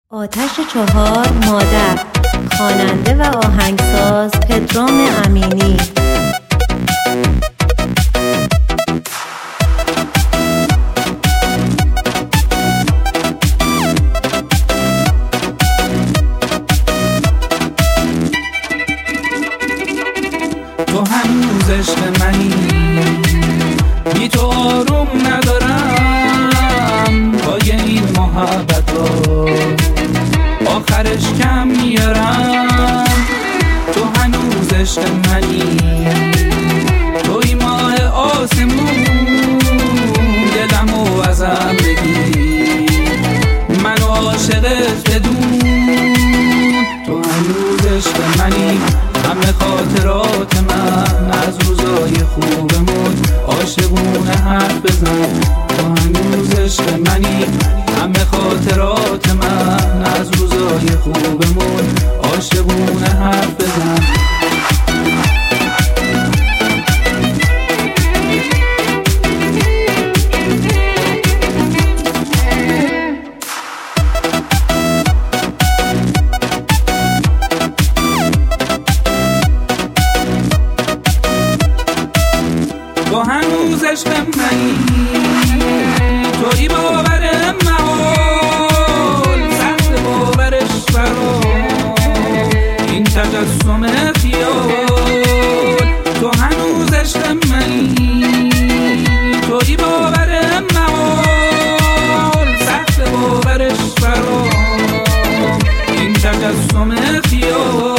آتش چهار مادر، خواننده و آهنگساز پدرام امینی. تو هنوز عشق منی، بی تو آروم ندارم. پای این محبت‌ها آخرش کم میارم. تو هنوز عشق منی، توی ماه آسمون، دلمو ازم بگیر، منو عاشقت بدون. تو هنوز عشق منی، همه خاطرات من از روزای خوبمون، عاشقونه حرف بزن. تو هنوز عشق منی، همه خاطرات من از روزای خوبمون، عاشقونه حرف بزن. تو هنوز عشق منی، توی باور محال، سخت باورش برام این تجسم خیال. تو هنوز عشق منی، توی باور محال، سخت باورش برام این تجسم خیال.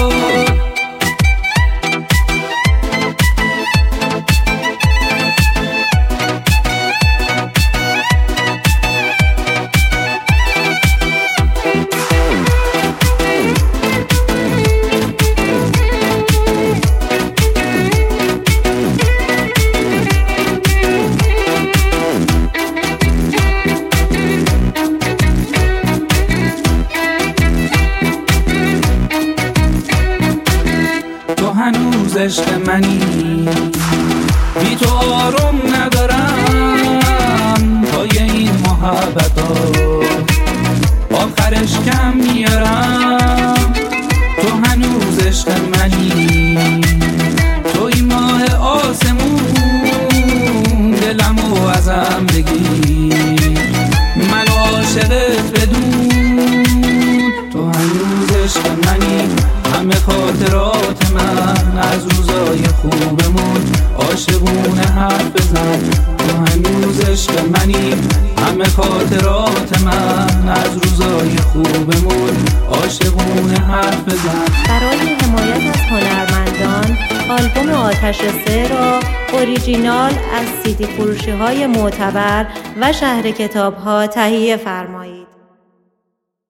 هنوز عشق منی، بی تو آروم ندارم. پای این محبت‌ها آخرش کم میارم. تو هنوز عشق منی، توی ماه آسمون، دلمو ازم بگیر، منو عاشقت بدون. تو هنوز عشق منی، همه خاطرات من از روزای خوبمون، عاشقونه حرف بزن. تو هنوز عشق منی، همه خاطرات من از روزای خوبمون، عاشقونه حرف بزن. برای حمایت از هنرمندان، آلبوم آتش 3 را اوریجینال از CD فروشی‌های معتبر و شهر کتاب‌ها تهیه فرمایید.